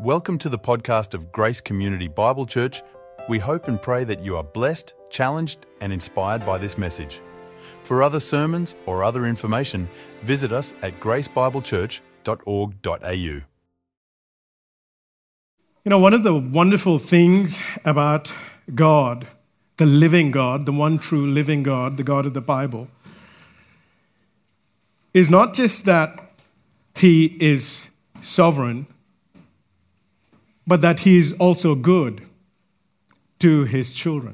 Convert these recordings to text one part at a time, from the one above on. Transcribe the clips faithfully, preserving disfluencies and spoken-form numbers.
Welcome to the podcast of Grace Community Bible Church. We hope and pray that you are blessed, challenged, and inspired by this message. For other sermons or other information, visit us at grace bible church dot org dot a u. You know, one of the wonderful things about God, the living God, the one true living God, the God of the Bible, is not just that He is sovereign, but that He is also good to His children.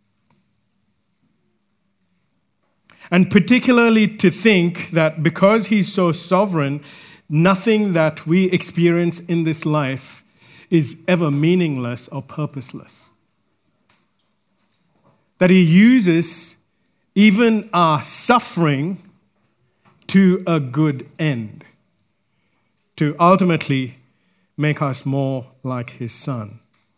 And particularly to think that because He's so sovereign, nothing that we experience in this life is ever meaningless or purposeless. That He uses even our suffering to a good end, to ultimately make us more like His Son.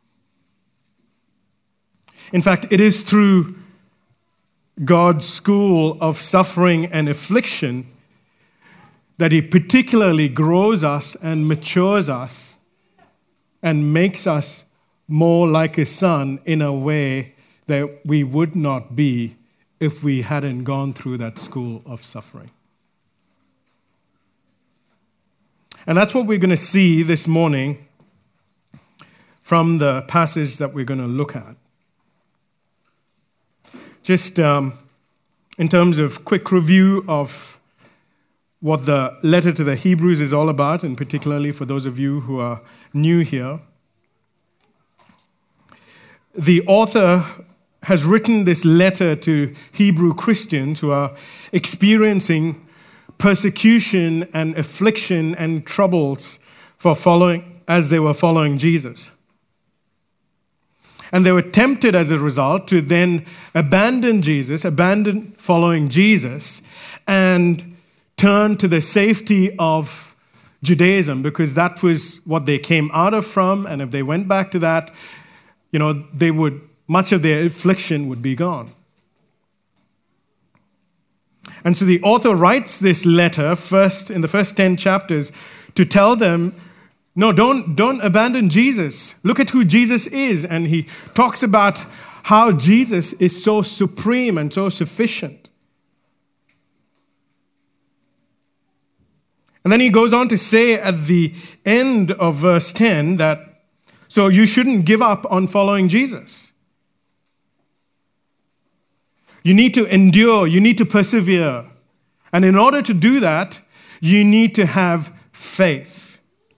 In fact, it is through God's school of suffering and affliction that He particularly grows us and matures us and makes us more like His Son in a way that we would not be if we hadn't gone through that school of suffering. And that's what we're going to see this morning from the passage that we're going to look at. Just um, in terms of quick review of what the letter to the Hebrews is all about, and particularly for those of you who are new here. The author has written this letter to Hebrew Christians who are experiencing persecution and affliction and troubles for following as they were following Jesus. And they were tempted as a result to then abandon Jesus, abandon following Jesus, and turn to the safety of Judaism, because that was what they came out of from, and if they went back to that, you know, they would, much of their affliction would be gone. And so the author writes this letter first in the first ten chapters to tell them, no, don't, don't abandon Jesus. Look at who Jesus is. And he talks about how Jesus is so supreme and so sufficient. And then he goes on to say at the end of verse ten that, so you shouldn't give up on following Jesus. You need to endure. You need to persevere. And in order to do that, you need to have faith.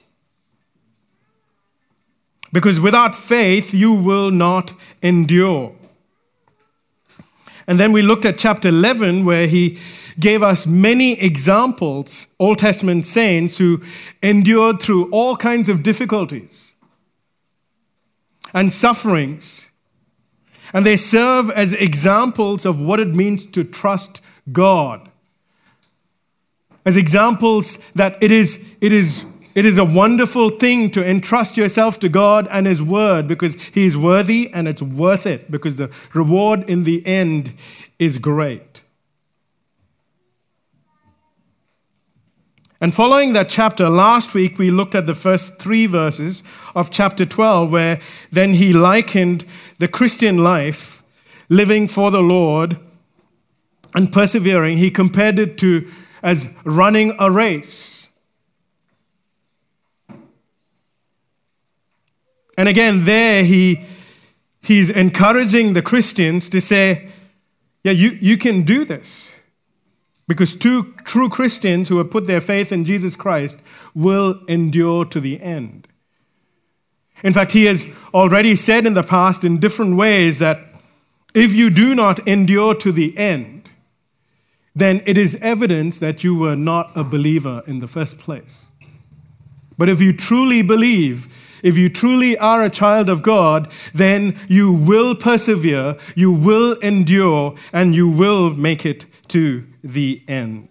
Because without faith, you will not endure. And then we looked at chapter eleven, where he gave us many examples, Old Testament saints who endured through all kinds of difficulties and sufferings. And they serve as examples of what it means to trust God. As examples that it is, it is, it is a wonderful thing to entrust yourself to God and His Word, because He is worthy and it's worth it, because the reward in the end is great. And following that chapter, last week we looked at the first three verses of chapter twelve, where then he likened the Christian life, living for the Lord and persevering. He compared it to as running a race. And again, there he he's encouraging the Christians to say, yeah, you, you can do this. Because two true Christians who have put their faith in Jesus Christ will endure to the end. In fact, he has already said in the past in different ways that if you do not endure to the end, then it is evidence that you were not a believer in the first place. But if you truly believe, if you truly are a child of God, then you will persevere, you will endure, and you will make it to the end.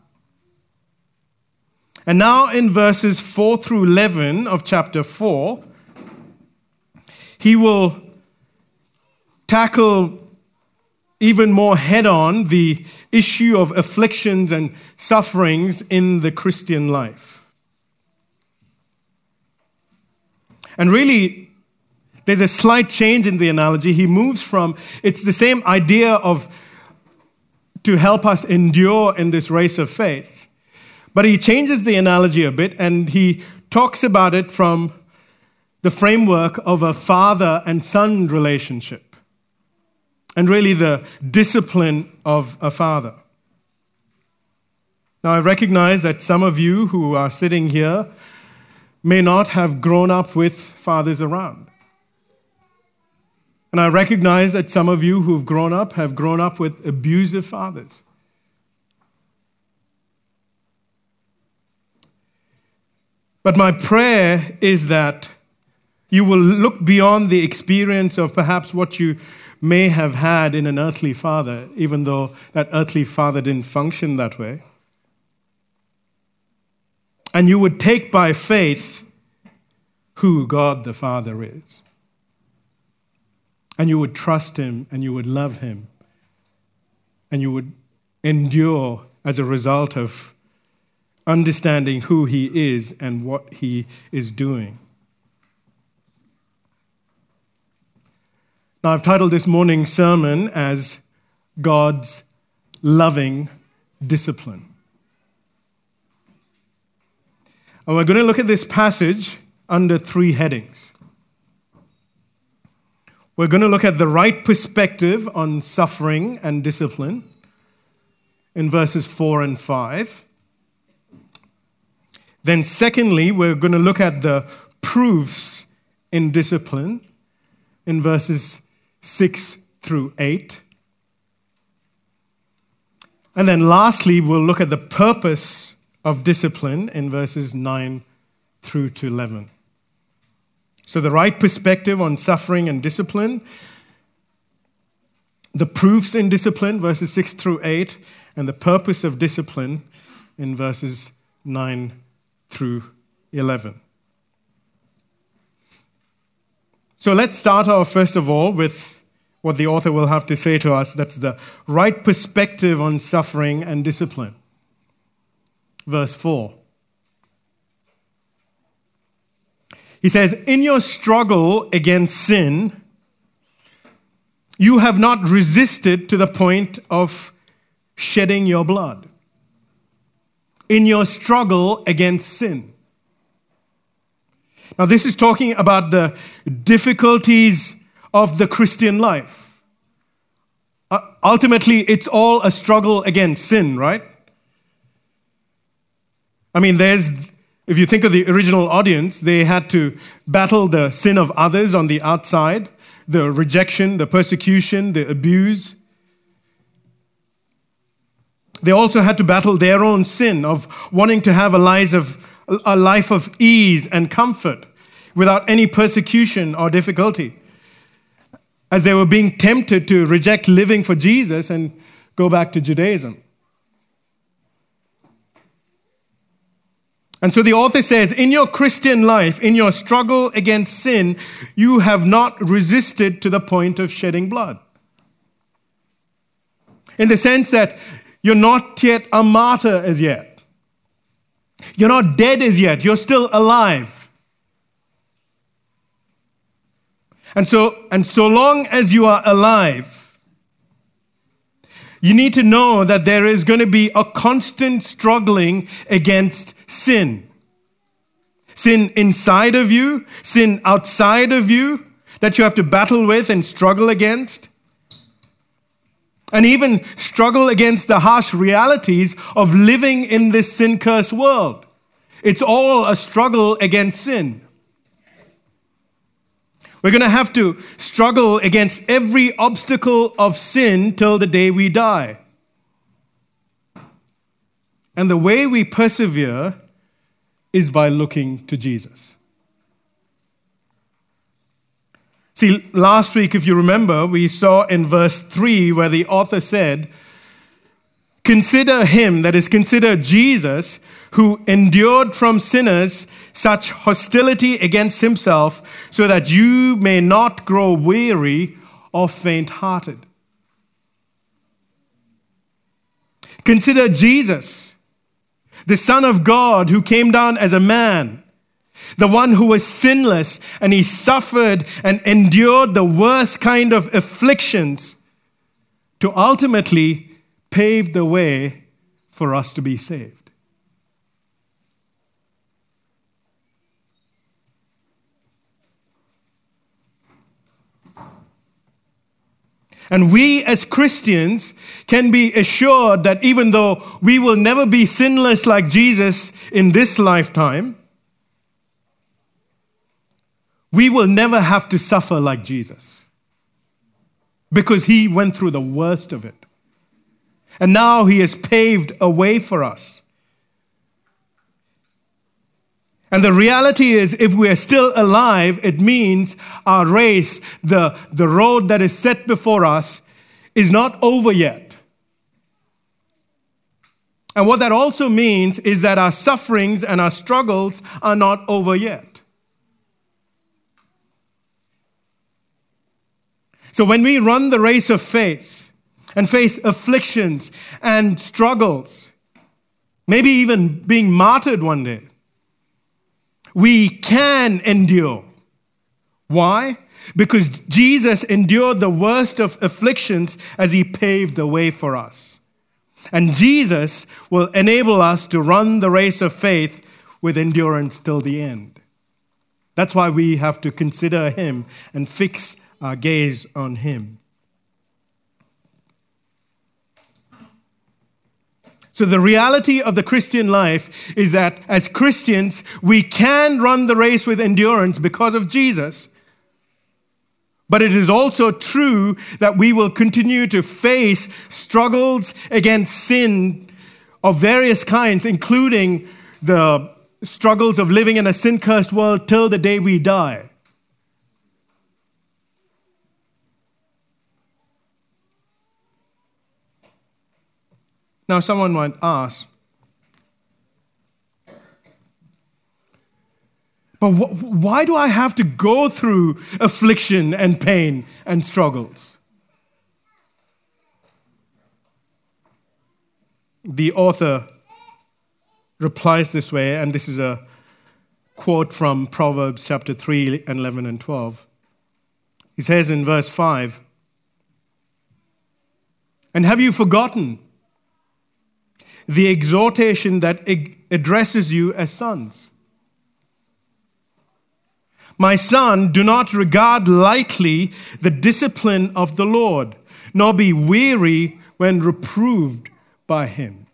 And now in verses four through eleven of chapter four, he will tackle even more head-on the issue of afflictions and sufferings in the Christian life. And really, there's a slight change in the analogy. He moves from, it's the same idea of to help us endure in this race of faith. But he changes the analogy a bit, and he talks about it from the framework of a father and son relationship, and really the discipline of a father. Now, I recognize that some of you who are sitting here may not have grown up with fathers around. And I recognize that some of you who've grown up have grown up with abusive fathers. But my prayer is that you will look beyond the experience of perhaps what you may have had in an earthly father, even though that earthly father didn't function that way. And you would take by faith who God the Father is. And you would trust him, and you would love him, and you would endure as a result of understanding who he is and what he is doing. Now, I've titled this morning's sermon as God's Loving Discipline. And we're going to look at this passage under three headings. We're going to look at the right perspective on suffering and discipline in verses four and five. Then secondly, we're going to look at the proofs in discipline in verses six through eight. And then lastly, we'll look at the purpose of discipline in verses nine through to eleven. So the right perspective on suffering and discipline, the proofs in discipline, verses six through eight, and the purpose of discipline in verses nine through eleven. So let's start off, first of all, with what the author will have to say to us. That's the right perspective on suffering and discipline. Verse four. He says, "In your struggle against sin, you have not resisted to the point of shedding your blood." In your struggle against sin. Now, this is talking about the difficulties of the Christian life. Uh, ultimately, it's all a struggle against sin, right? I mean, there's, if you think of the original audience, they had to battle the sin of others on the outside, the rejection, the persecution, the abuse. They also had to battle their own sin of wanting to have a life of, a life of ease and comfort without any persecution or difficulty, as they were being tempted to reject living for Jesus and go back to Judaism. And so the author says, in your Christian life, in your struggle against sin, you have not resisted to the point of shedding blood. In the sense that you're not yet a martyr as yet. You're not dead as yet. You're still alive. And so, and so long as you are alive, you need to know that there is going to be a constant struggling against sin. Sin inside of you, sin outside of you, that you have to battle with and struggle against. And even struggle against the harsh realities of living in this sin-cursed world. It's all a struggle against sin. We're going to have to struggle against every obstacle of sin till the day we die. And the way we persevere is by looking to Jesus. See, last week, if you remember, we saw in verse three where the author said, "Consider him," that is, consider Jesus, "who endured from sinners such hostility against himself, so that you may not grow weary or faint-hearted." Consider Jesus, the Son of God, who came down as a man, the one who was sinless, and he suffered and endured the worst kind of afflictions to ultimately pave the way for us to be saved. And we as Christians can be assured that even though we will never be sinless like Jesus in this lifetime, we will never have to suffer like Jesus, because he went through the worst of it. And now he has paved a way for us. And the reality is, if we are still alive, it means our race, the, the road that is set before us, is not over yet. And what that also means is that our sufferings and our struggles are not over yet. So when we run the race of faith and face afflictions and struggles, maybe even being martyred one day, we can endure. Why? Because Jesus endured the worst of afflictions as he paved the way for us. And Jesus will enable us to run the race of faith with endurance till the end. That's why we have to consider him and fix our gaze on him. So the reality of the Christian life is that as Christians, we can run the race with endurance because of Jesus. But it is also true that we will continue to face struggles against sin of various kinds, including the struggles of living in a sin-cursed world till the day we die. Now, someone might ask, but wh- why do I have to go through affliction and pain and struggles? The author replies this way, and this is a quote from Proverbs chapter three, and eleven and twelve. He says in verse five, "And have you forgotten the exhortation that addresses you as sons? My son, do not regard lightly the discipline of the Lord, nor be weary when reproved by him."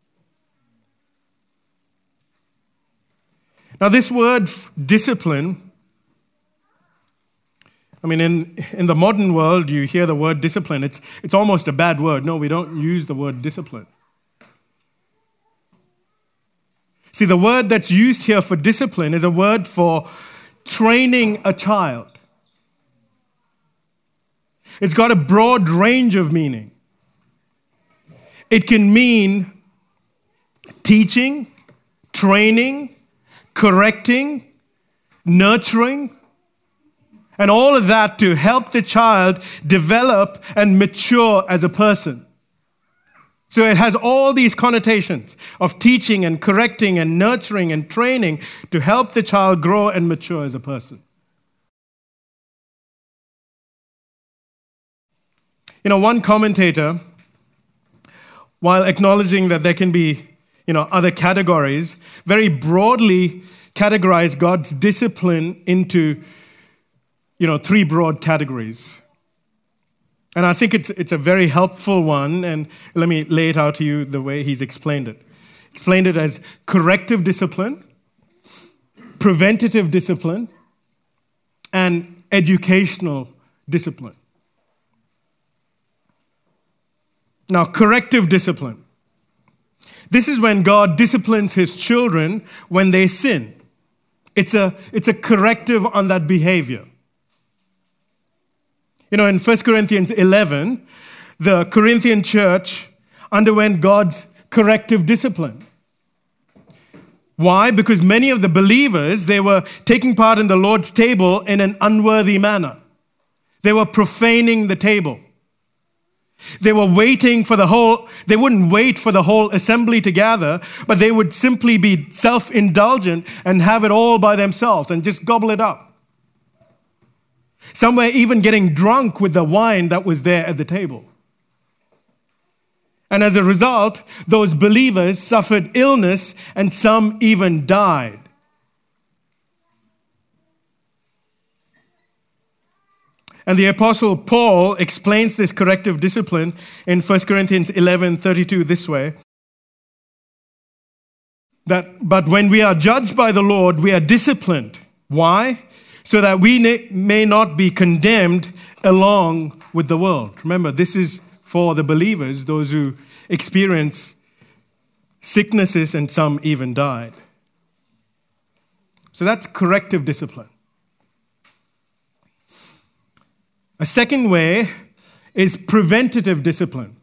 Now, this word discipline, I mean, in, in the modern world, you hear the word discipline. It's, it's almost a bad word. No, we don't use the word discipline. See, the word that's used here for discipline is a word for training a child. It's got a broad range of meaning. It can mean teaching, training, correcting, nurturing, and all of that to help the child develop and mature as a person. So it has all these connotations of teaching and correcting and nurturing and training to help the child grow and mature as a person. You know, one commentator, while acknowledging that there can be, you know, other categories, very broadly categorized God's discipline into, you know, three broad categories. And I think it's it's a very helpful one, and let me lay it out to you the way he's explained it. Explained it as corrective discipline, preventative discipline, and educational discipline. Now, corrective discipline. This is when God disciplines his children when they sin. It's a, it's a corrective on that behavior. You know, in First Corinthians eleven, the Corinthian church underwent God's corrective discipline. Why? Because many of the believers, they were taking part in the Lord's table in an unworthy manner. They were profaning the table. They were waiting for the whole, they wouldn't wait for the whole assembly to gather, but they would simply be self-indulgent and have it all by themselves and just gobble it up. Some were even getting drunk with the wine that was there at the table. And as a result, those believers suffered illness and some even died. And the Apostle Paul explains this corrective discipline in First Corinthians eleven thirty-two this way. That, but when we are judged by the Lord, we are disciplined. Why? So that we may not be condemned along with the world. Remember, this is for the believers, those who experience sicknesses and some even died. So that's corrective discipline. A second way is preventative discipline.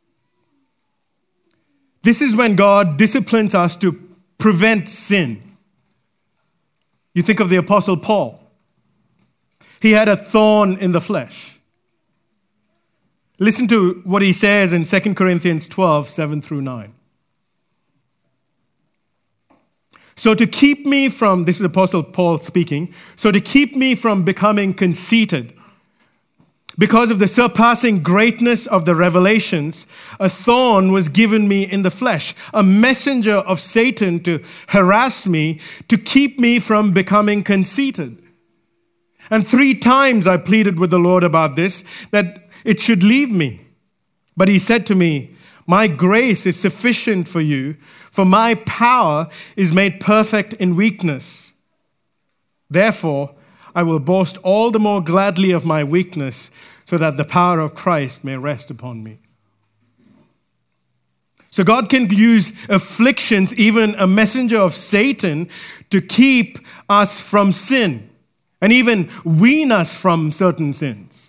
This is when God disciplines us to prevent sin. You think of the Apostle Paul. He had a thorn in the flesh. Listen to what he says in Second Corinthians twelve, seven through nine. So to keep me from, this is Apostle Paul speaking, so to keep me from becoming conceited, because of the surpassing greatness of the revelations, a thorn was given me in the flesh, a messenger of Satan to harass me, to keep me from becoming conceited. And three times I pleaded with the Lord about this, that it should leave me. But he said to me, my grace is sufficient for you, for my power is made perfect in weakness. Therefore, I will boast all the more gladly of my weakness, so that the power of Christ may rest upon me. So God can use afflictions, even a messenger of Satan, to keep us from sin and even wean us from certain sins.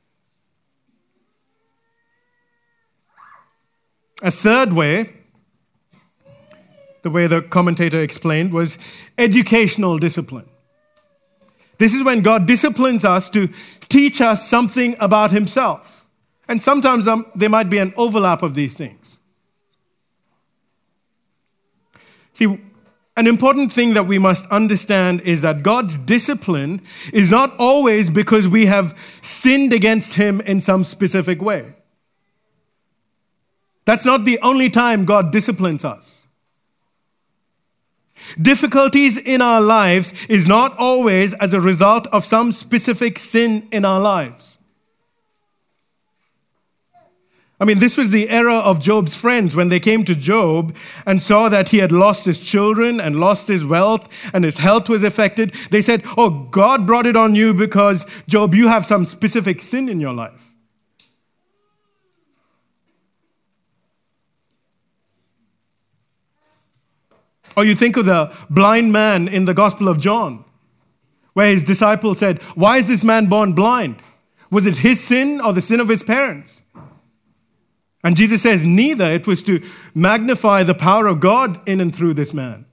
A third way, the way the commentator explained, was educational discipline. This is when God disciplines us to teach us something about himself. And sometimes um, there might be an overlap of these things. See, an important thing that we must understand is that God's discipline is not always because we have sinned against him in some specific way. That's not the only time God disciplines us. Difficulties in our lives is not always as a result of some specific sin in our lives. I mean, this was the era of Job's friends when they came to Job and saw that he had lost his children and lost his wealth and his health was affected. They said, oh, God brought it on you because, Job, you have some specific sin in your life. Or you think of the blind man in the Gospel of John, where his disciples said, why is this man born blind? Was it his sin or the sin of his parents? And Jesus says, neither. It was to magnify the power of God in and through this man.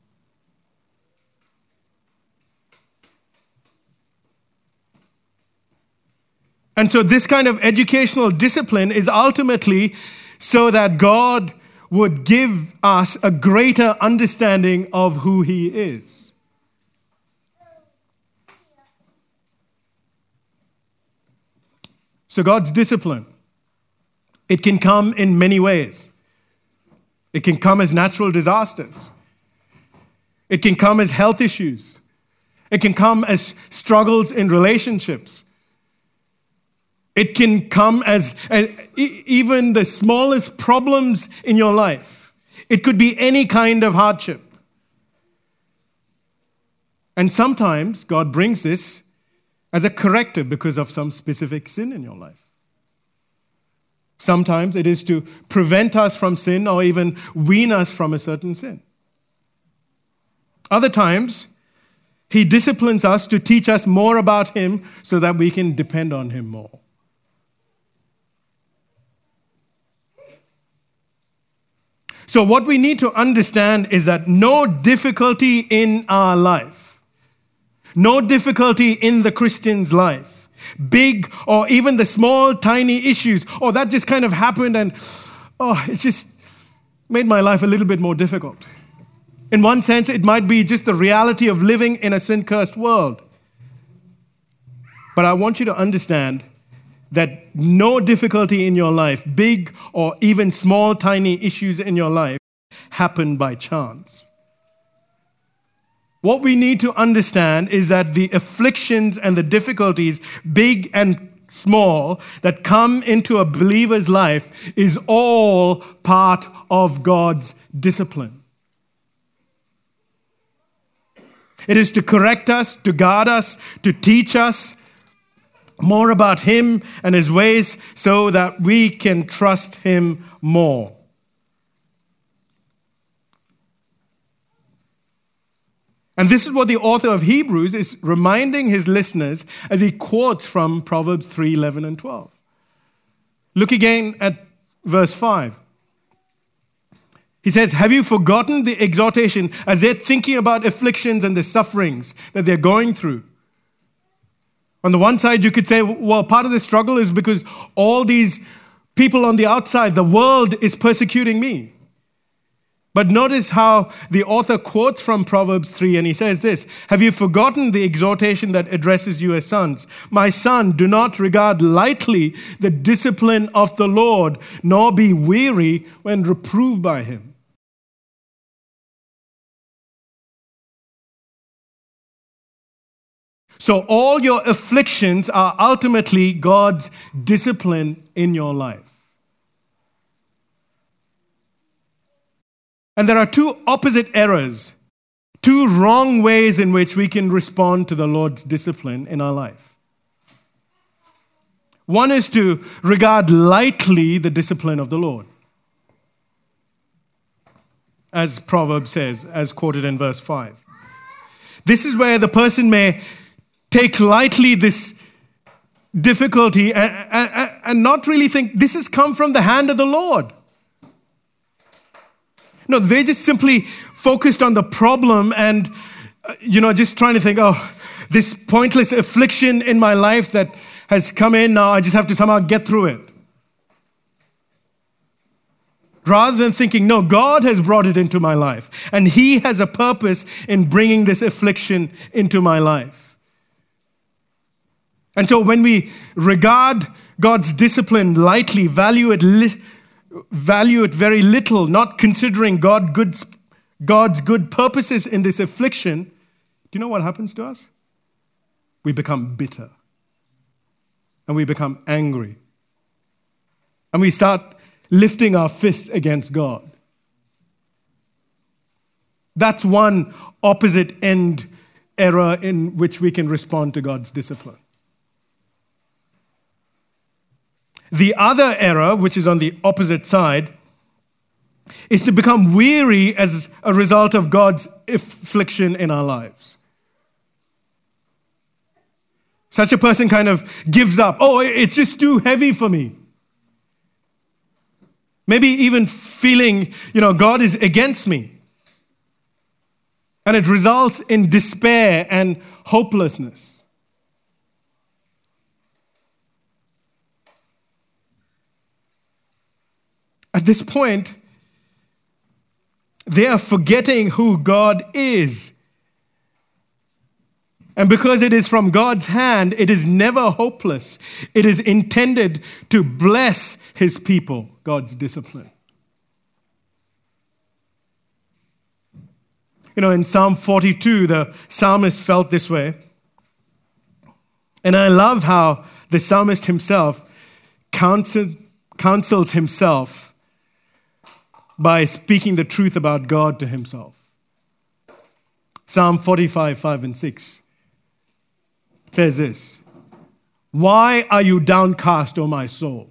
And so this kind of educational discipline is ultimately so that God would give us a greater understanding of who he is. So God's discipline, it can come in many ways. It can come as natural disasters. It can come as health issues. It can come as struggles in relationships. It can come as, as even the smallest problems in your life. It could be any kind of hardship. And sometimes God brings this as a corrective because of some specific sin in your life. Sometimes it is to prevent us from sin or even wean us from a certain sin. Other times, he disciplines us to teach us more about him so that we can depend on him more. So what we need to understand is that no difficulty in our life, no difficulty in the Christian's life big or even the small, tiny issues. Oh, that just kind of happened and, oh, it just made my life a little bit more difficult. In one sense, it might be just the reality of living in a sin-cursed world. But I want you to understand that no difficulty in your life, big or even small, tiny issues in your life, happen by chance. What we need to understand is that the afflictions and the difficulties, big and small, that come into a believer's life is all part of God's discipline. It is to correct us, to guard us, to teach us more about Him and His ways so that we can trust Him more. And this is what the author of Hebrews is reminding his listeners as he quotes from Proverbs three, eleven, and twelve. Look again at verse five. He says, have you forgotten the exhortation as they're thinking about afflictions and the sufferings that they're going through? On the one side, you could say, well, part of the struggle is because all these people on the outside, the world is persecuting me. But notice how the author quotes from Proverbs three, and he says this, have you forgotten the exhortation that addresses you as sons? My son, do not regard lightly the discipline of the Lord, nor be weary when reproved by Him. So all your afflictions are ultimately God's discipline in your life. And there are two opposite errors, two wrong ways in which we can respond to the Lord's discipline in our life. One is to regard lightly the discipline of the Lord, as Proverbs says, as quoted in verse five. This is where the person may take lightly this difficulty and, and, and not really think this has come from the hand of the Lord. No, they just simply focused on the problem and, uh, you know, just trying to think, oh, this pointless affliction in my life that has come in now, I just have to somehow get through it. Rather than thinking, no, God has brought it into my life and He has a purpose in bringing this affliction into my life. And so when we regard God's discipline lightly, value it li- value it very little, not considering God good, God's good purposes in this affliction, do you know what happens to us? We become bitter. And we become angry. And we start lifting our fists against God. That's one opposite end error in which we can respond to God's discipline. The other error, which is on the opposite side, is to become weary as a result of God's affliction in our lives. Such a person kind of gives up. Oh, it's just too heavy for me. Maybe even feeling, you know, God is against me. And it results in despair and hopelessness. At this point, they are forgetting who God is. And because it is from God's hand, it is never hopeless. It is intended to bless His people, God's discipline. You know, in Psalm forty-two, the psalmist felt this way. And I love how the psalmist himself counsels, counsels himself by speaking the truth about God to himself. Psalm forty-five, five and six says this, why are you downcast, O my soul?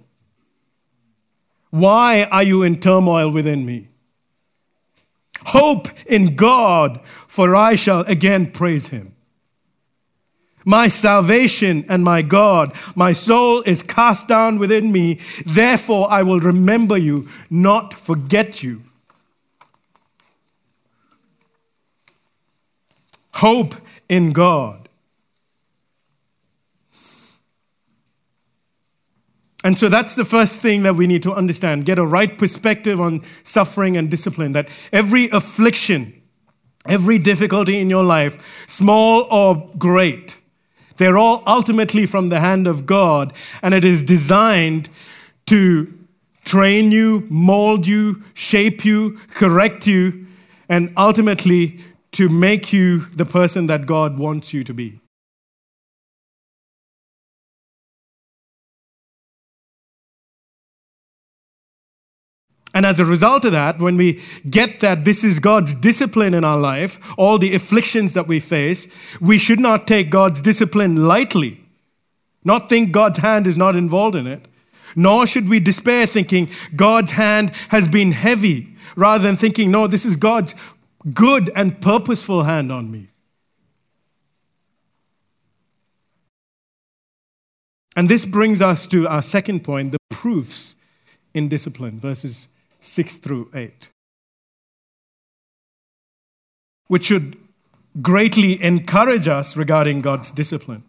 Why are you in turmoil within me? Hope in God, for I shall again praise Him. My salvation and my God, my soul is cast down within me. Therefore, I will remember you, not forget you. Hope in God. And so that's the first thing that we need to understand. Get a right perspective on suffering and discipline. That every affliction, every difficulty in your life, small or great, they're all ultimately from the hand of God. And it is designed to train you, mold you, shape you, correct you, and ultimately to make you the person that God wants you to be. And as a result of that, when we get that this is God's discipline in our life, all the afflictions that we face, we should not take God's discipline lightly, not think God's hand is not involved in it, nor should we despair thinking God's hand has been heavy, rather than thinking, no, this is God's good and purposeful hand on me. And this brings us to our second point, the proofs in discipline, verses six through eight, which should greatly encourage us regarding God's discipline.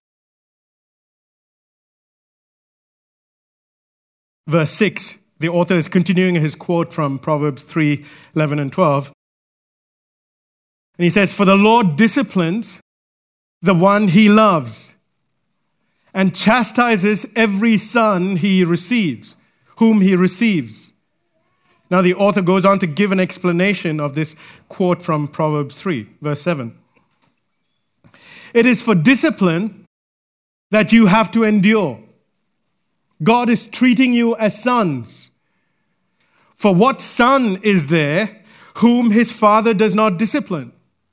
Verse six, the author is continuing his quote from Proverbs three, eleven and twelve. And he says, "For the Lord disciplines the one he loves and chastises every son he receives, whom he receives." Now the author goes on to give an explanation of this quote from Proverbs three, verse seven. "It is for discipline that you have to endure. God is treating you as sons. For what son is there whom his father does not discipline?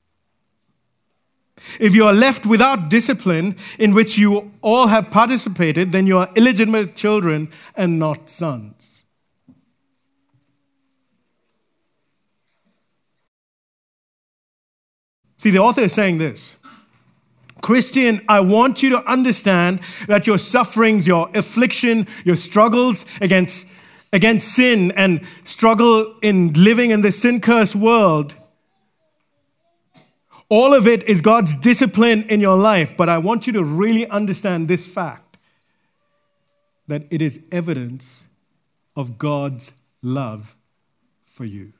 If you are left without discipline in which you all have participated, then you are illegitimate children and not sons." See, the author is saying this. Christian, I want you to understand that your sufferings, your affliction, your struggles against, against sin and struggle in living in this sin-cursed world, all of it is God's discipline in your life. But I want you to really understand this fact, that it is evidence of God's love for you.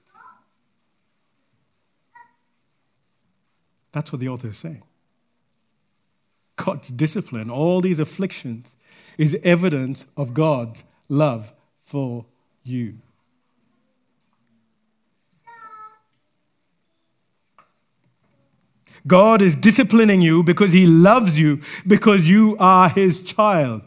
That's what the author is saying. God's discipline, all these afflictions, is evidence of God's love for you. God is disciplining you because he loves you, because you are his child.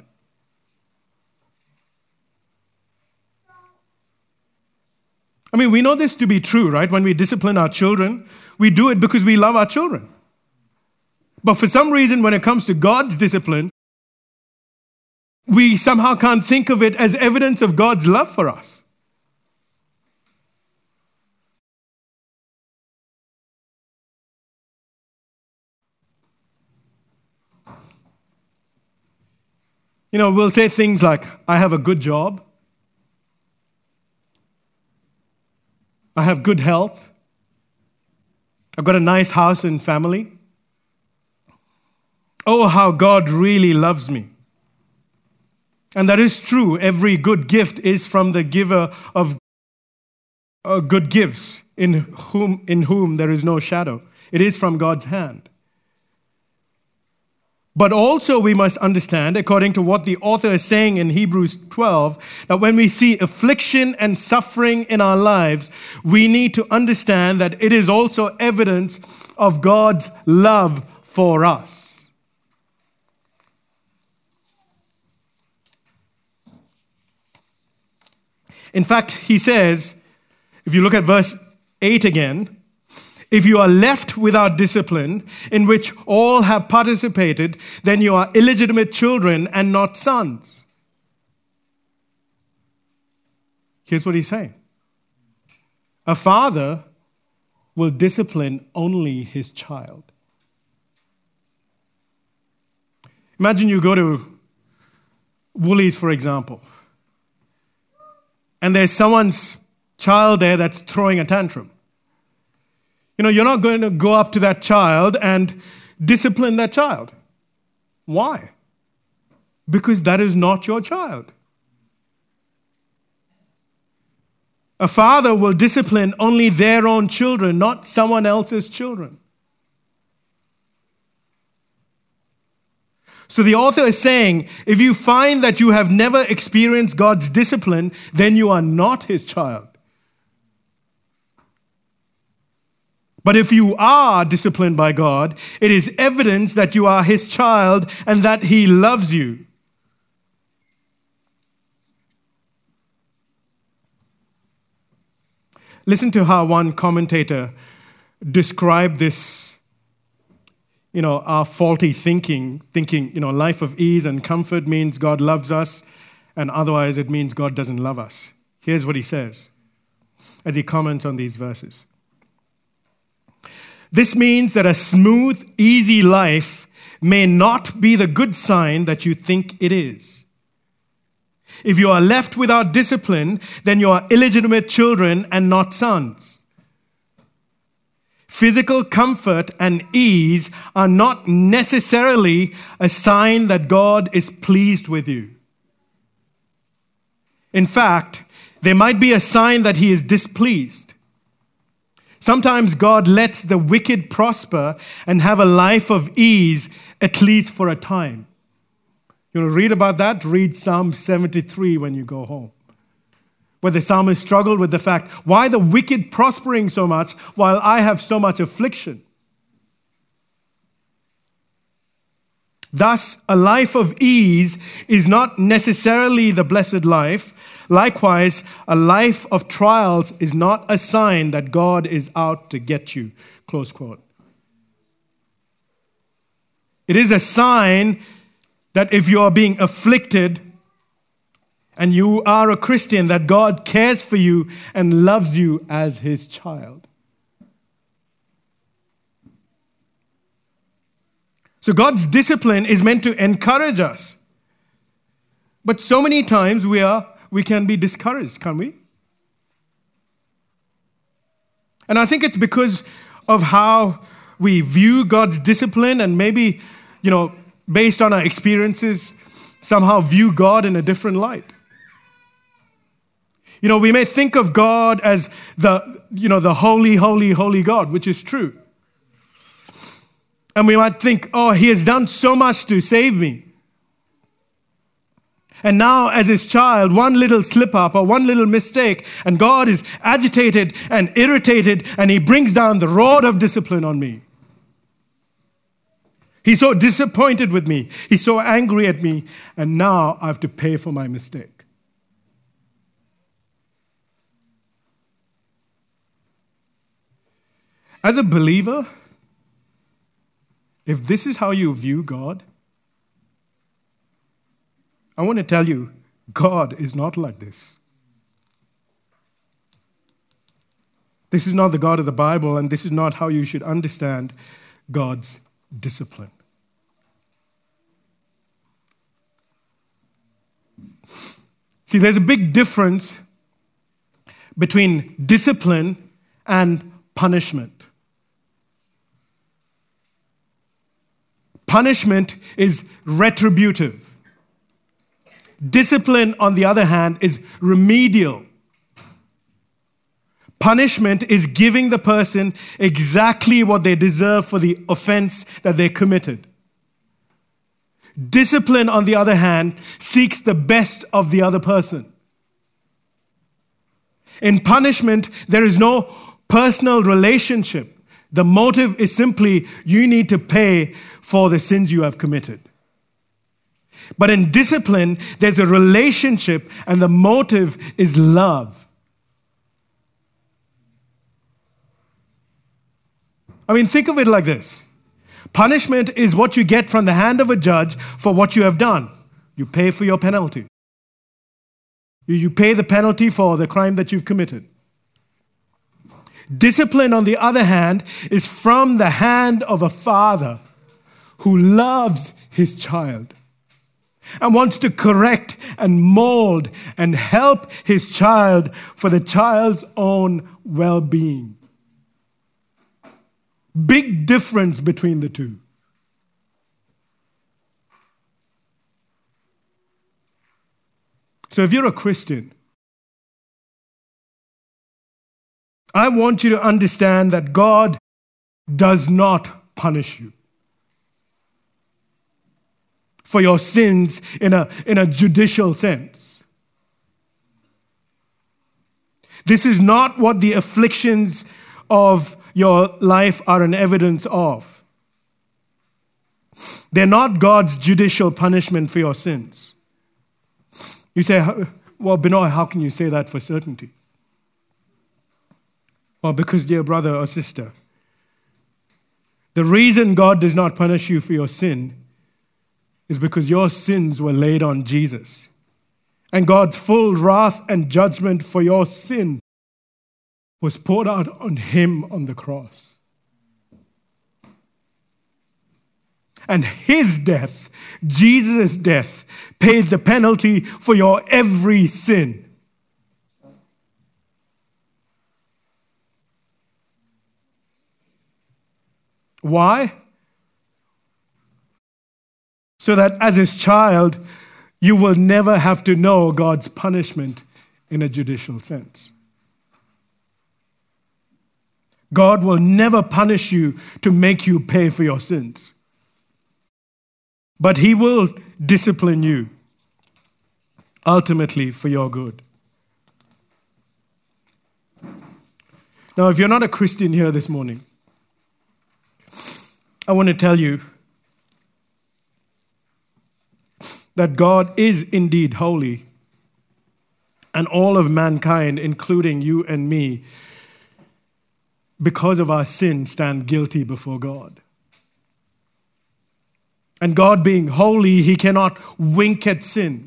I mean, we know this to be true, right? When we discipline our children, we do it because we love our children. But for some reason, when it comes to God's discipline, we somehow can't think of it as evidence of God's love for us. You know, we'll say things like, I have a good job. I have good health. I've got a nice house and family. Oh, how God really loves me. And that is true. Every good gift is from the giver of uh, good gifts, in whom, in whom there is no shadow. It is from God's hand. But also we must understand, according to what the author is saying in Hebrews twelve, that when we see affliction and suffering in our lives, we need to understand that it is also evidence of God's love for us. In fact, he says, if you look at verse eight again, if you are left without discipline, in which all have participated, then you are illegitimate children and not sons. Here's what he's saying. A father will discipline only his child. Imagine you go to Woolies, for example, and there's someone's child there that's throwing a tantrum. You know, you're not going to go up to that child and discipline that child. Why? Because that is not your child. A father will discipline only their own children, not someone else's children. So the author is saying, if you find that you have never experienced God's discipline, then you are not his child. But if you are disciplined by God, it is evidence that you are his child and that he loves you. Listen to how one commentator described this, you know, our faulty thinking, thinking, you know, life of ease and comfort means God loves us, and otherwise it means God doesn't love us. Here's what he says as he comments on these verses. This means that a smooth, easy life may not be the good sign that you think it is. If you are left without discipline, then you are illegitimate children and not sons. Physical comfort and ease are not necessarily a sign that God is pleased with you. In fact, they might be a sign that he is displeased. Sometimes God lets the wicked prosper and have a life of ease, at least for a time. You want to read about that? Read Psalm seventy-three when you go home, where the psalmist struggled with the fact, why the wicked prospering so much while I have so much affliction? Thus, a life of ease is not necessarily the blessed life. Likewise, a life of trials is not a sign that God is out to get you. Close quote. It is a sign that if you are being afflicted and you are a Christian, that God cares for you and loves you as his child. So God's discipline is meant to encourage us. But so many times we are we can be discouraged, can't we? And I think it's because of how we view God's discipline, and maybe, you know, based on our experiences, somehow view God in a different light. You know, we may think of God as the, you know, the holy, holy, holy God, which is true. And we might think, oh, he has done so much to save me. And now, as his child, one little slip-up or one little mistake, and God is agitated and irritated, and he brings down the rod of discipline on me. He's so disappointed with me. He's so angry at me, and now I have to pay for my mistake. As a believer, if this is how you view God, I want to tell you, God is not like this. This is not the God of the Bible, and this is not how you should understand God's discipline. See, there's a big difference between discipline and punishment. Punishment is retributive. Discipline, on the other hand, is remedial. Punishment is giving the person exactly what they deserve for the offense that they committed. Discipline, on the other hand, seeks the best of the other person. In punishment, there is no personal relationship. The motive is simply you need to pay for the sins you have committed. But in discipline, there's a relationship, and the motive is love. I mean, think of it like this. Punishment is what you get from the hand of a judge for what you have done. You pay for your penalty. You pay the penalty for the crime that you've committed. Discipline, on the other hand, is from the hand of a father who loves his child and wants to correct and mold and help his child for the child's own well-being. Big difference between the two. So if you're a Christian, I want you to understand that God does not punish you for your sins in a, in a judicial sense. This is not what the afflictions of your life are an evidence of. They're not God's judicial punishment for your sins. You say, well, Binoy, how can you say that for certainty? Well, because, dear brother or sister, the reason God does not punish you for your sin is because your sins were laid on Jesus. And God's full wrath and judgment for your sin was poured out on him on the cross. And his death, Jesus' death, paid the penalty for your every sin. Why? So that as his child, you will never have to know God's punishment in a judicial sense. God will never punish you to make you pay for your sins. But he will discipline you ultimately for your good. Now, if you're not a Christian here this morning, I want to tell you that God is indeed holy, and all of mankind, including you and me, because of our sin, stand guilty before God. And God being holy, he cannot wink at sin.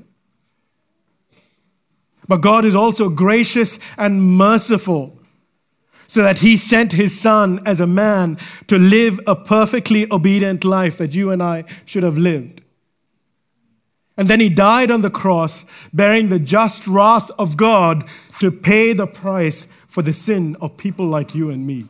But God is also gracious and merciful, so that he sent his son as a man to live a perfectly obedient life that you and I should have lived. And then he died on the cross, bearing the just wrath of God to pay the price for the sin of people like you and me.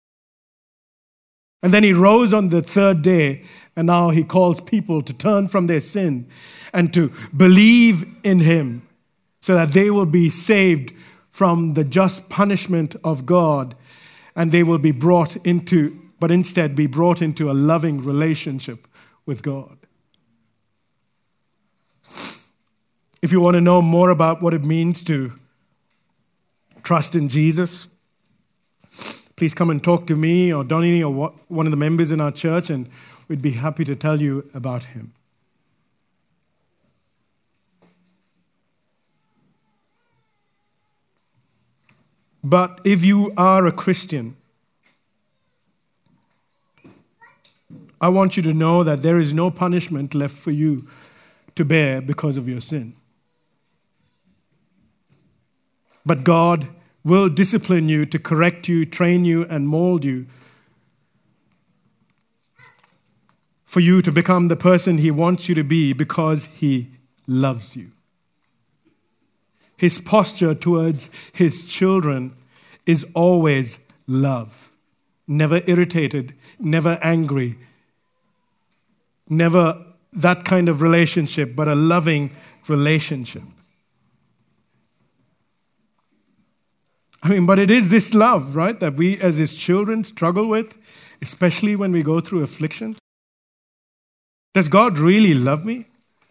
And then he rose on the third day, and now he calls people to turn from their sin and to believe in him so that they will be saved from the just punishment of God, and they will be brought into, but instead be brought into a loving relationship with God. If you want to know more about what it means to trust in Jesus, please come and talk to me or Donnie or one of the members in our church, and we'd be happy to tell you about him. But if you are a Christian, I want you to know that there is no punishment left for you to bear because of your sin. But God will discipline you to correct you, train you, and mold you for you to become the person he wants you to be because he loves you. His posture towards his children is always love. Never irritated, never angry, never that kind of relationship, but a loving relationship. I mean, but it is this love, right, that we as his children struggle with, especially when we go through affliction. Does God really love me?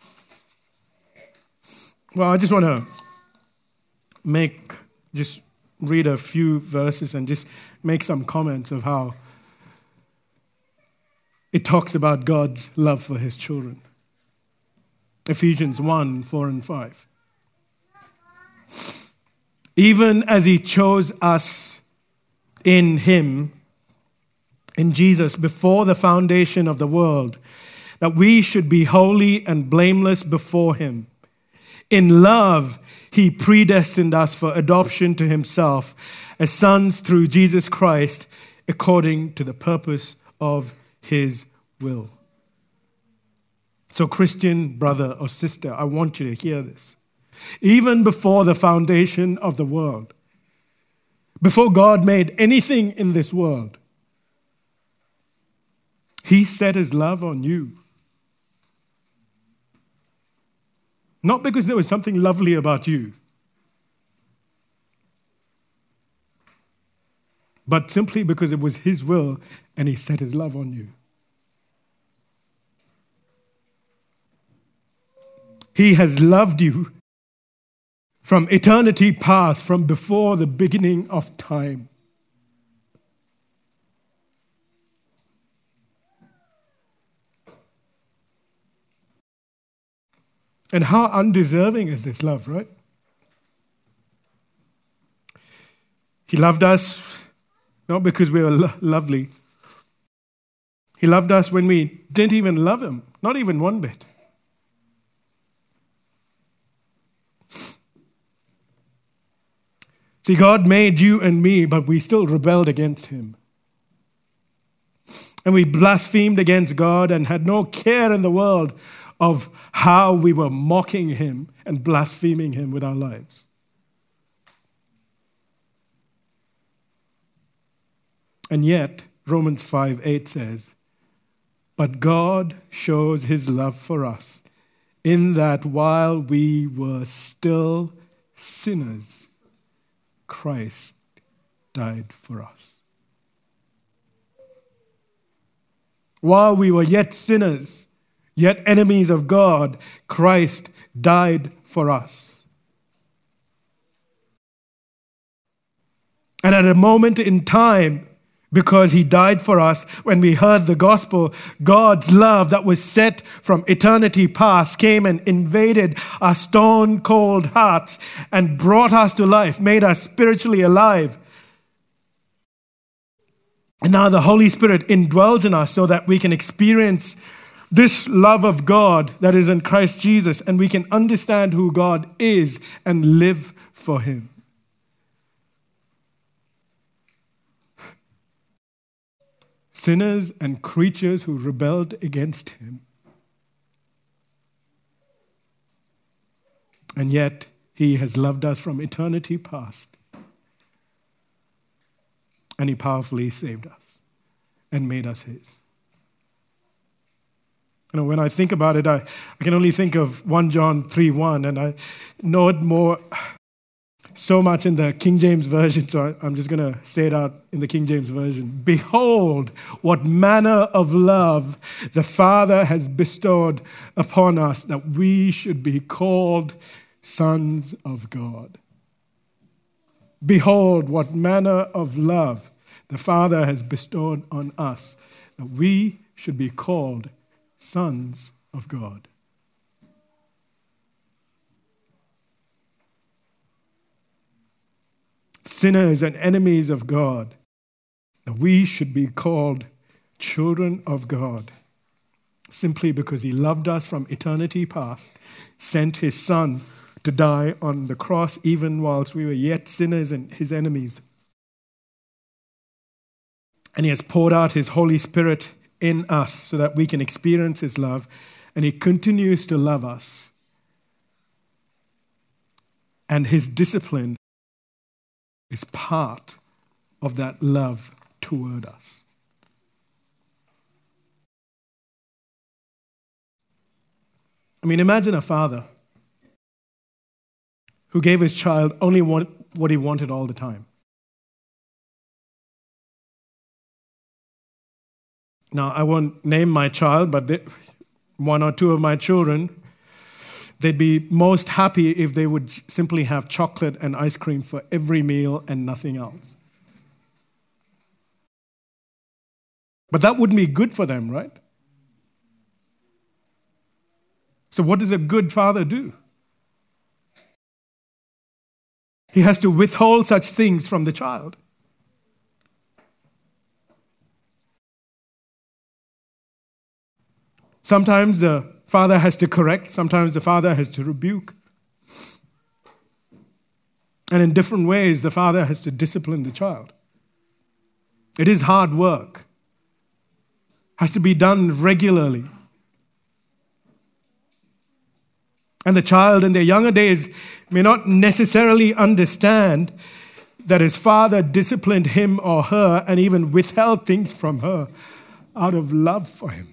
Well, I just want to make, just read a few verses and just make some comments of how it talks about God's love for his children. Ephesians one, four and five. Even as he chose us in him, in Jesus, before the foundation of the world, that we should be holy and blameless before him. In love, he predestined us for adoption to himself as sons through Jesus Christ, according to the purpose of his will. So, Christian brother or sister, I want you to hear this. Even before the foundation of the world, before God made anything in this world, he set his love on you. Not because there was something lovely about you, but simply because it was his will and he set his love on you. He has loved you from eternity past, from before the beginning of time. And how undeserving is this love, right? He loved us not because we were lo- lovely. He loved us when we didn't even love him, not even one bit. See, God made you and me, but we still rebelled against him. And we blasphemed against God and had no care in the world of how we were mocking him and blaspheming him with our lives. And yet, Romans five eight says, but God shows his love for us in that while we were still sinners, Christ died for us. While we were yet sinners, yet enemies of God, Christ died for us. And at a moment in time, because he died for us, when we heard the gospel, God's love that was set from eternity past came and invaded our stone-cold hearts and brought us to life, made us spiritually alive. And now the Holy Spirit indwells in us so that we can experience this love of God that is in Christ Jesus, and we can understand who God is and live for him. Sinners and creatures who rebelled against him. And yet, he has loved us from eternity past. And he powerfully saved us and made us his. You know, when I think about it, I, I can only think of First John three one, and I know it more so much in the King James Version, so I, I'm just going to say it out in the King James Version. Behold, what manner of love the Father has bestowed upon us, that we should be called sons of God. Behold, what manner of love the Father has bestowed on us, that we should be called sons of God. Sinners and enemies of God, that we should be called children of God, simply because he loved us from eternity past, sent his Son to die on the cross even whilst we were yet sinners and his enemies. And he has poured out his Holy Spirit in us so that we can experience his love, and he continues to love us. And his discipline is part of that love toward us. I mean, imagine a father who gave his child only what he wanted all the time. Now, I won't name my child, but they, one or two of my children, they'd be most happy if they would simply have chocolate and ice cream for every meal and nothing else. But that wouldn't be good for them, right? So what does a good father do? He has to withhold such things from the child. Sometimes the father has to correct, sometimes the father has to rebuke. And in different ways, the father has to discipline the child. It is hard work. Has to be done regularly. And the child in their younger days may not necessarily understand that his father disciplined him or her and even withheld things from her out of love for him.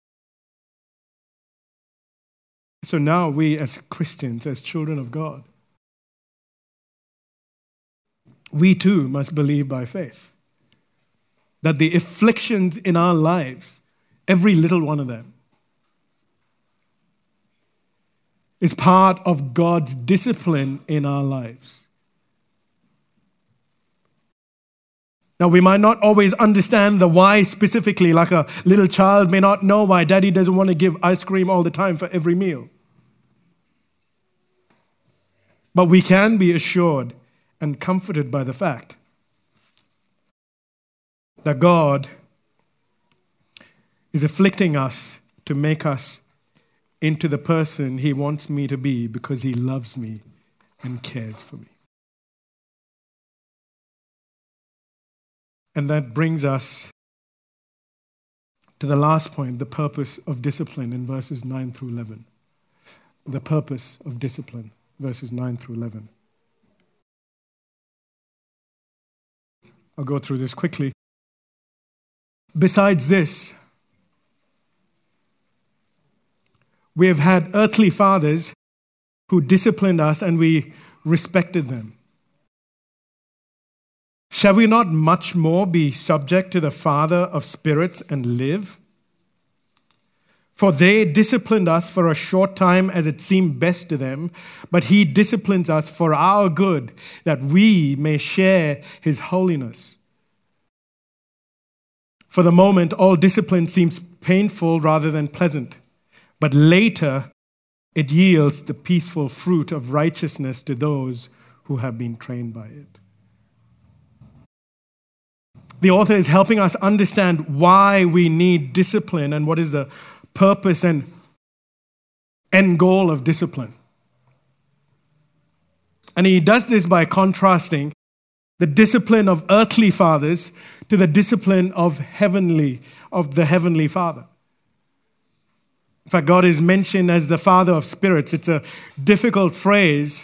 So now we as Christians, as children of God, we too must believe by faith that the afflictions in our lives, every little one of them, is part of God's discipline in our lives. Now, we might not always understand the why specifically, like a little child may not know why daddy doesn't want to give ice cream all the time for every meal. But we can be assured and comforted by the fact that God is afflicting us to make us into the person He wants me to be because He loves me and cares for me. And that brings us to the last point, the purpose of discipline in verses nine through eleven. The purpose of discipline, verses nine through eleven. I'll go through this quickly. Besides this, we have had earthly fathers who disciplined us and we respected them. Shall we not much more be subject to the Father of spirits and live? For they disciplined us for a short time as it seemed best to them, but He disciplines us for our good, that we may share His holiness. For the moment, all discipline seems painful rather than pleasant, but later it yields the peaceful fruit of righteousness to those who have been trained by it. The author is helping us understand why we need discipline and what is the purpose and end goal of discipline. And he does this by contrasting the discipline of earthly fathers to the discipline of heavenly, of the heavenly Father. In fact, God is mentioned as the Father of spirits. It's a difficult phrase,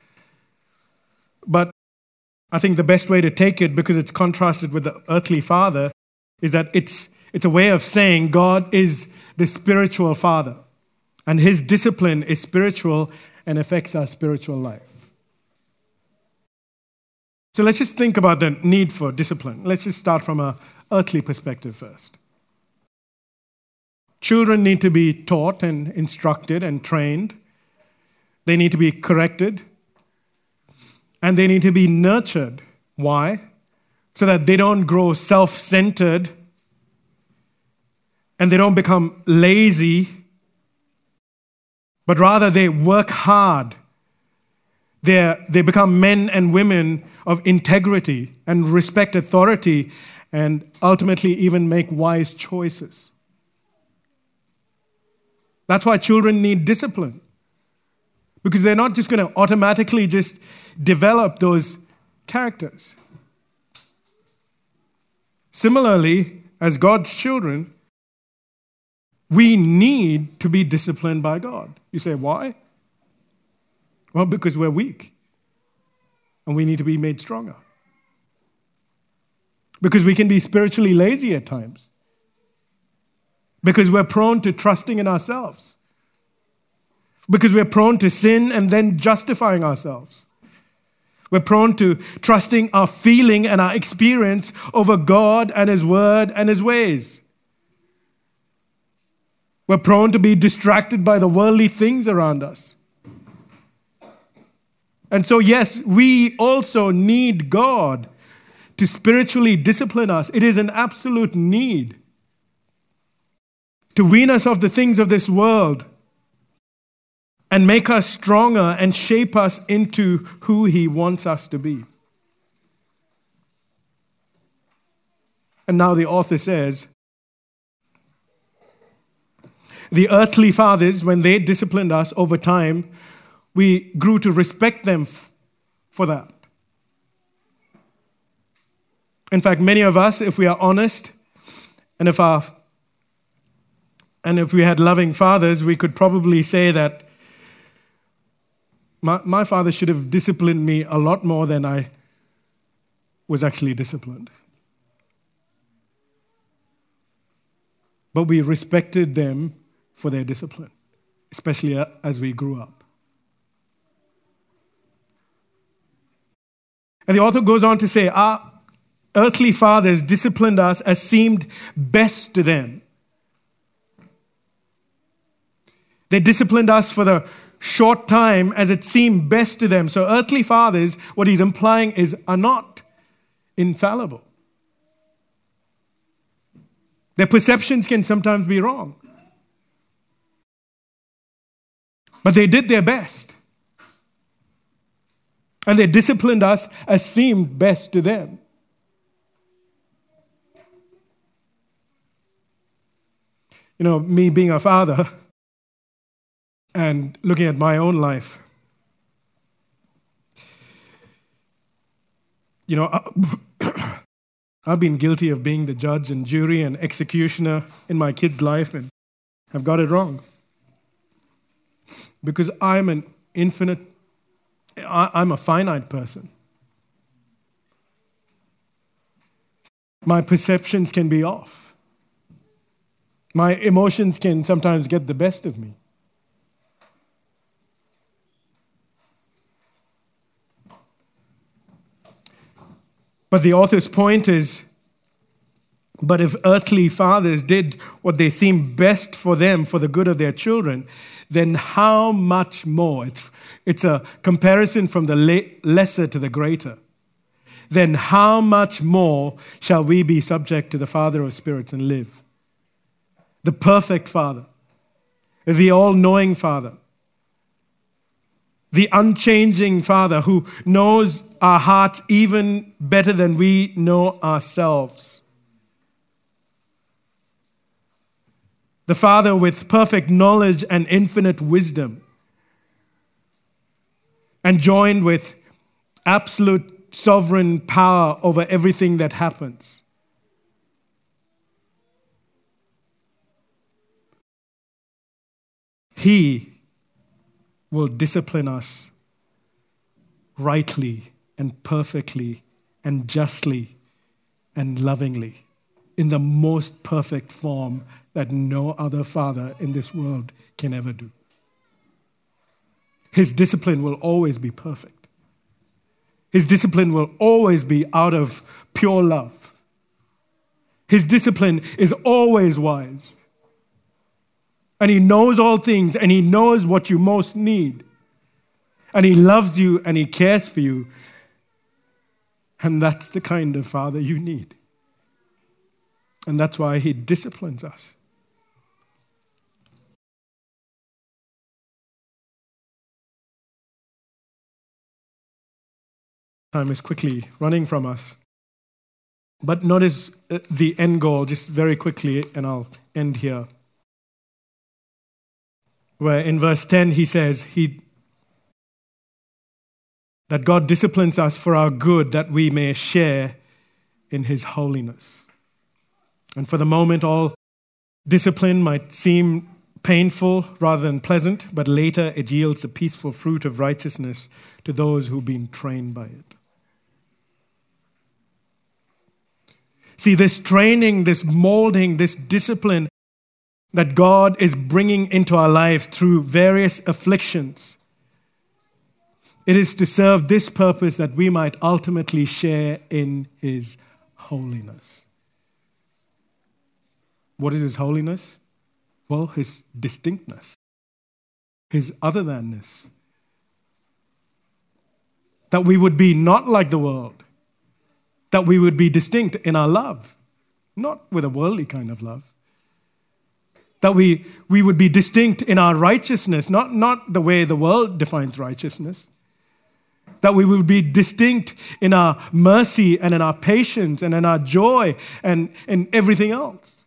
but I think the best way to take it, because it's contrasted with the earthly father, is that it's it's a way of saying God is the spiritual Father, and His discipline is spiritual and affects our spiritual life. So let's just think about the need for discipline. Let's just start from an earthly perspective first. Children need to be taught and instructed and trained. They need to be corrected. And they need to be nurtured. Why? So that they don't grow self-centered and they don't become lazy, but rather they work hard. They're, they become men and women of integrity and respect authority and ultimately even make wise choices. That's why children need discipline. Because they're not just going to automatically just develop those characters. Similarly, as God's children, we need to be disciplined by God. You say, why? Well, because we're weak. And we need to be made stronger. Because we can be spiritually lazy at times. Because we're prone to trusting in ourselves. Because we're prone to sin and then justifying ourselves. We're prone to trusting our feeling and our experience over God and His word and His ways. We're prone to be distracted by the worldly things around us. And so, yes, we also need God to spiritually discipline us. It is an absolute need to wean us off the things of this world and make us stronger and shape us into who He wants us to be. And now the author says, the earthly fathers, when they disciplined us over time, we grew to respect them f- for that. In fact, many of us, if we are honest, and if our and if we had loving fathers, we could probably say that My, my father should have disciplined me a lot more than I was actually disciplined. But we respected them for their discipline, especially as we grew up. And the author goes on to say, our earthly fathers disciplined us as seemed best to them. They disciplined us for the short time as it seemed best to them. So earthly fathers, what he's implying is, are not infallible. Their perceptions can sometimes be wrong. But they did their best. And they disciplined us as seemed best to them. You know, me being a father and looking at my own life, you know, I've been guilty of being the judge and jury and executioner in my kid's life, and I've got it wrong. Because I'm an infinite, I'm a finite person. My perceptions can be off. My emotions can sometimes get the best of me. But the author's point is, but if earthly fathers did what they seemed best for them, for the good of their children, then how much more? It's, it's a comparison from the le- lesser to the greater. Then how much more shall we be subject to the Father of spirits and live? The perfect Father, the all-knowing Father, the unchanging Father who knows our hearts even better than we know ourselves. The Father with perfect knowledge and infinite wisdom, and joined with absolute sovereign power over everything that happens. He will discipline us rightly and perfectly and justly and lovingly in the most perfect form that no other father in this world can ever do. His discipline will always be perfect. His discipline will always be out of pure love. His discipline is always wise. And he knows all things, and he knows what you most need. And he loves you, and he cares for you. And that's the kind of father you need. And that's why he disciplines us. Time is quickly running from us. But notice the end goal just very quickly, and I'll end here. Where in verse ten he says he, that God disciplines us for our good, that we may share in his holiness. And for the moment, all discipline might seem painful rather than pleasant, but later it yields the peaceful fruit of righteousness to those who've been trained by it. See, this training, this molding, this discipline that God is bringing into our lives through various afflictions, it is to serve this purpose that we might ultimately share in his holiness. What is his holiness? Well, his distinctness, his other thanness. That we would be not like the world, that we would be distinct in our love, not with a worldly kind of love. That we, we would be distinct in our righteousness, not, not the way the world defines righteousness. That we would be distinct in our mercy and in our patience and in our joy and in everything else.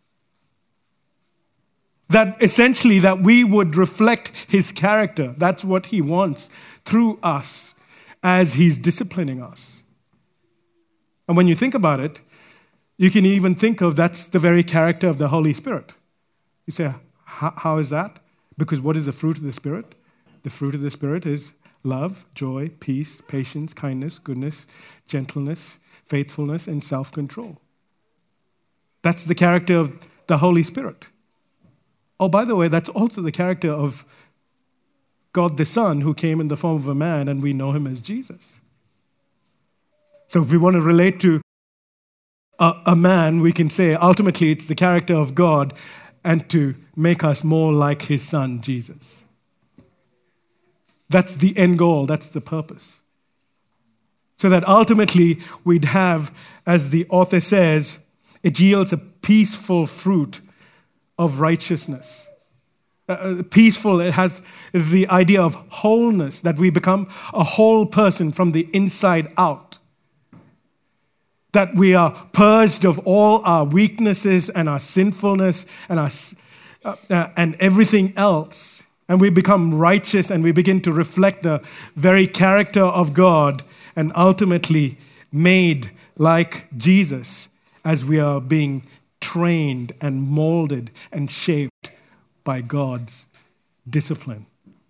That essentially that we would reflect his character. That's what he wants through us as he's disciplining us. And when you think about it, you can even think of that's the very character of the Holy Spirit. You say, how is that? Because what is the fruit of the Spirit? The fruit of the Spirit is love, joy, peace, patience, kindness, goodness, gentleness, faithfulness, and self-control. That's the character of the Holy Spirit. Oh, by the way, that's also the character of God the Son, who came in the form of a man, and we know him as Jesus. So if we want to relate to a, a man, we can say ultimately it's the character of God and to make us more like his son, Jesus. That's the end goal. That's the purpose. So that ultimately we'd have, as the author says, it yields a peaceful fruit of righteousness. Uh, peaceful, it has the idea of wholeness, that we become a whole person from the inside out. That we are purged of all our weaknesses and our sinfulness and, our, uh, uh, and everything else. And we become righteous and we begin to reflect the very character of God and ultimately made like Jesus as we are being trained and molded and shaped by God's discipline.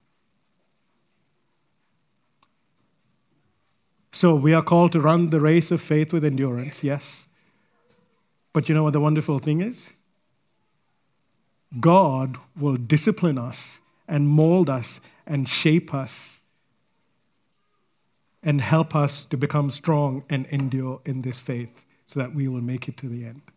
So we are called to run the race of faith with endurance, yes. But you know what the wonderful thing is? God will discipline us and mold us and shape us and help us to become strong and endure in this faith so that we will make it to the end.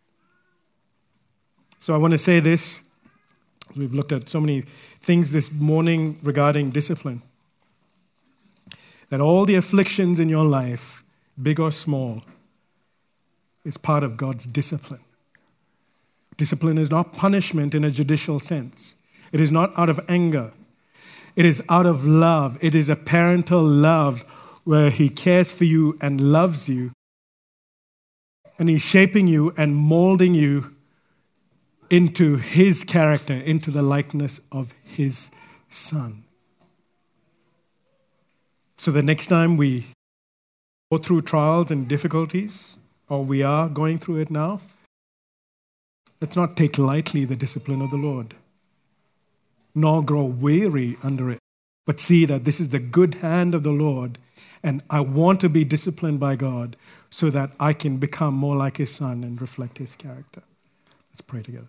So I want to say this. We've looked at so many things this morning regarding discipline. That all the afflictions in your life, big or small, is part of God's discipline. Discipline is not punishment in a judicial sense. It is not out of anger. It is out of love. It is a parental love where he cares for you and loves you. And he's shaping you and molding you into his character, into the likeness of his son. So the next time we go through trials and difficulties, or we are going through it now, let's not take lightly the discipline of the Lord, nor grow weary under it, but see that this is the good hand of the Lord, and I want to be disciplined by God so that I can become more like his son and reflect his character. Let's pray together.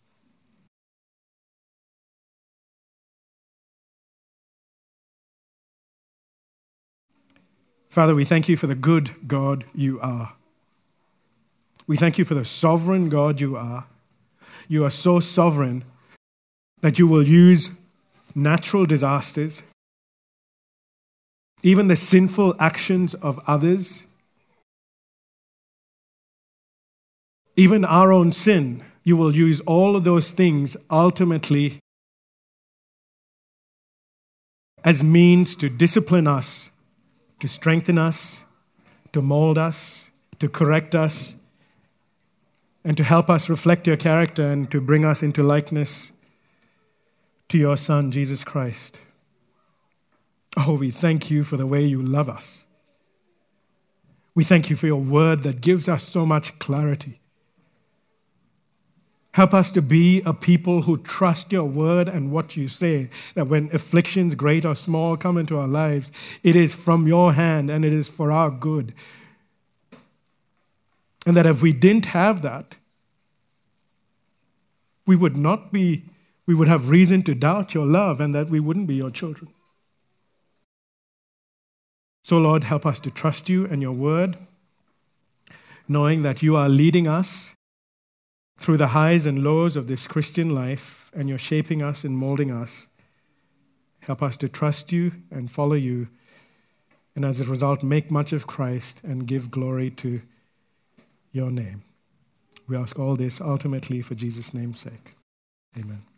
Father, we thank you for the good God you are. We thank you for the sovereign God you are. You are so sovereign that you will use natural disasters, even the sinful actions of others, even our own sin. You will use all of those things ultimately as means to discipline us, to strengthen us, to mold us, to correct us, and to help us reflect your character and to bring us into likeness to your Son, Jesus Christ. Oh, we thank you for the way you love us. We thank you for your word that gives us so much clarity. Help us to be a people who trust your word and what you say, that when afflictions, great or small, come into our lives, it is from your hand and it is for our good. And that if we didn't have that, we would not be, we would have reason to doubt your love and that we wouldn't be your children. So Lord, help us to trust you and your word, knowing that you are leading us through the highs and lows of this Christian life, and you're shaping us and molding us. Help us to trust you and follow you, and as a result, make much of Christ and give glory to your name. We ask all this ultimately for Jesus' name's sake. Amen.